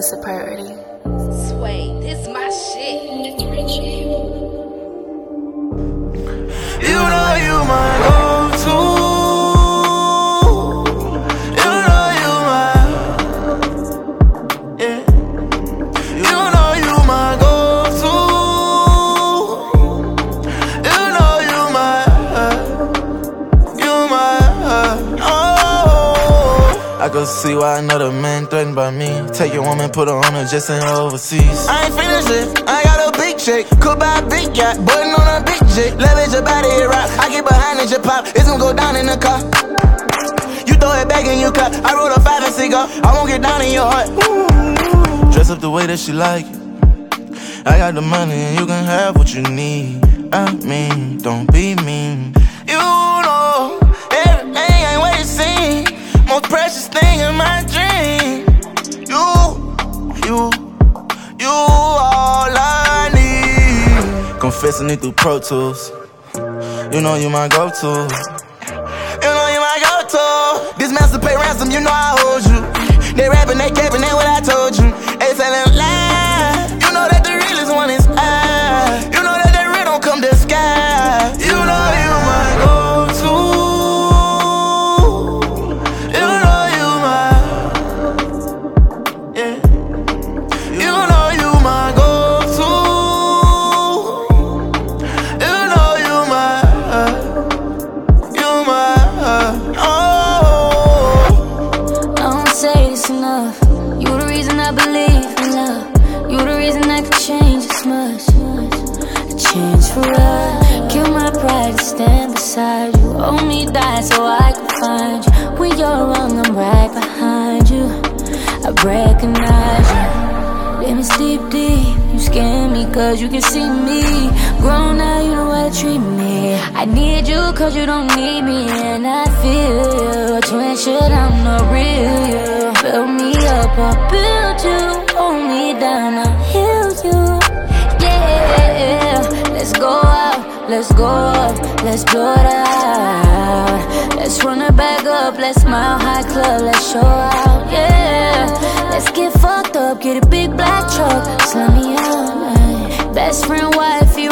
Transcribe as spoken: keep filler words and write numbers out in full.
is the priority. Sway, this my shit. You know you my go-to. You know you my, yeah. You know you my go-to. You know you my, you my, oh. I could see why another man threatened by me. Take your woman, put her on her just in overseas. I ain't finished it, I got a big check. Could buy a big yacht, button on a big jet. Leverage your body, it rock. I get behind it, your pop. It's gonna go down in the car. You throw it back and you cut. I roll a five and cigar. I won't get down in your heart. Dress up the way that she like it. I got the money and you can have what you need. I mean, don't be mean. You know, everything ain't what it seems. Most precious thing in my dream. You, you, you all I need. Confessing it through Pro Tools. You know you my go-to. You know you my go-to. This master pay ransom, you know I hold you. They rapping, they capping, that what I told you. They telling lies. You know that the realest one is I. You know that the real don't come to sky. You know you my go-to. You know you my, yeah. You know you my go-to. You know you my, you my, oh. I don't say this enough. You the reason I believe in love. You the reason I can change this much. A chance for us. Kill my pride to stand beside you. Only die so I can find you. When you're wrong, I'm right behind you. I recognize you. Limits deep, deep. You scare me cause you can see me. Grown now, you know how to treat me. I need you cause you don't need me. And I feel you. Twin shit, I'm the real you. Build me up, I'll build you. Hold me down, I'll heal you. Yeah, let's go out, let's go up, let's blow it out. Let's run it back up, let's Mile High Club, let's show out. Yeah, let's get fucked up, get a big black truck, slam me out. Best friend, wife, you